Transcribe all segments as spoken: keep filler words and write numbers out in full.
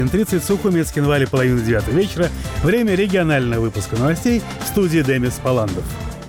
тридцать Сухумец, Кинвали, половина девятого вечера. Время регионального выпуска новостей. В студии Демис Паландов.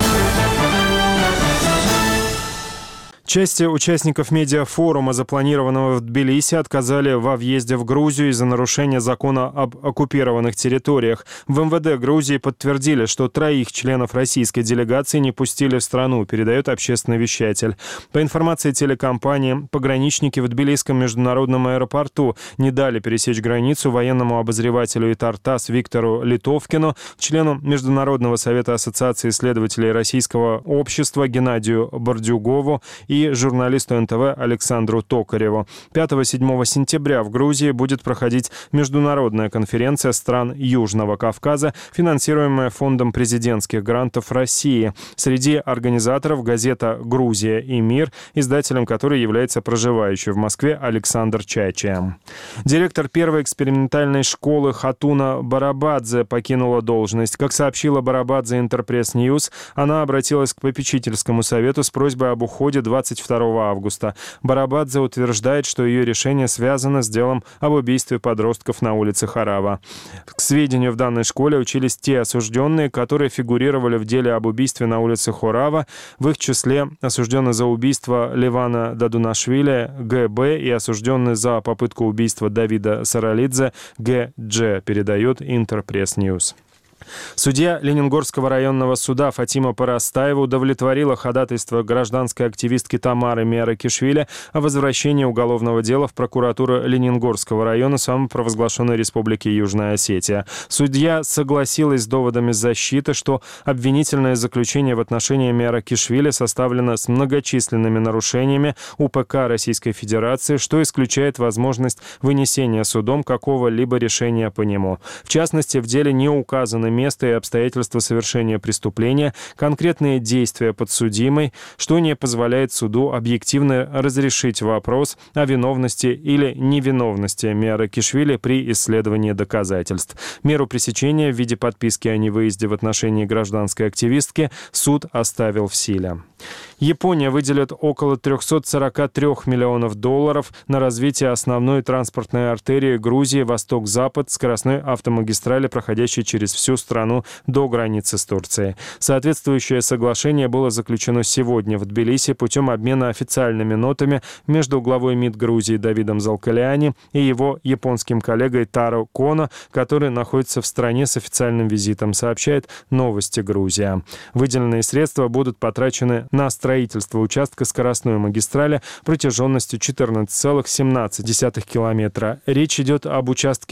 Части участников медиафорума, запланированного в Тбилиси, отказали во въезде в Грузию из-за нарушения закона об оккупированных территориях. В эм вэ дэ Грузии подтвердили, что троих членов российской делегации не пустили в страну, передает общественный вещатель. По информации телекомпании, пограничники в Тбилисском международном аэропорту не дали пересечь границу военному обозревателю ИТАР-ТАСС Виктору Литовкину, члену Международного совета ассоциации исследователей российского общества Геннадию Бордюгову и журналисту эн тэ вэ Александру Токареву. пятого-седьмого сентября в Грузии будет проходить международная конференция стран Южного Кавказа, финансируемая Фондом президентских грантов России. Среди организаторов газета «Грузия и мир», издателем которой является проживающий в Москве Александр Чачия. Директор первой экспериментальной школы Хатуна Барабадзе покинула должность. Как сообщила Барабадзе Интерпресс Ньюс, она обратилась к попечительскому совету с просьбой об уходе двадцать второго августа. Барабадзе утверждает, что ее решение связано с делом об убийстве подростков на улице Харава. К сведению, в данной школе учились те осужденные, которые фигурировали в деле об убийстве на улице Хорава, в их числе осужденный за убийство Левана Дадунашвили Гэ Бэ и осужденный за попытку убийства Давида Саралидзе Гэ Дже, передает Интерпресс Ньюс. Судья Ленингорского районного суда Фатима Парастаева удовлетворила ходатайство гражданской активистки Тамары Миаракишвили о возвращении уголовного дела в прокуратуру Ленингорского района самопровозглашенной Республики Южная Осетия. Судья согласилась с доводами защиты, что обвинительное заключение в отношении Миаракишвили составлено с многочисленными нарушениями у пэ ка Российской Федерации, что исключает возможность вынесения судом какого-либо решения по нему. В частности, в деле не указаны место и обстоятельства совершения преступления, конкретные действия подсудимой, что не позволяет суду объективно разрешить вопрос о виновности или невиновности Миаракишвили при исследовании доказательств. Меру пресечения в виде подписки о невыезде в отношении гражданской активистки суд оставил в силе. Япония выделит около триста сорок три миллионов долларов на развитие основной транспортной артерии Грузии восток-запад, скоростной автомагистрали, проходящей через всю страну до границы с Турцией. Соответствующее соглашение было заключено сегодня в Тбилиси путем обмена официальными нотами между главой МИД Грузии Давидом Залкаляни и его японским коллегой Таро Коно, который находится в стране с официальным визитом, сообщает «Новости Грузия». Выделенные средства будут потрачены на строительство участка скоростной магистрали протяженностью четырнадцать целых семнадцать десятых километра. Речь идет об участке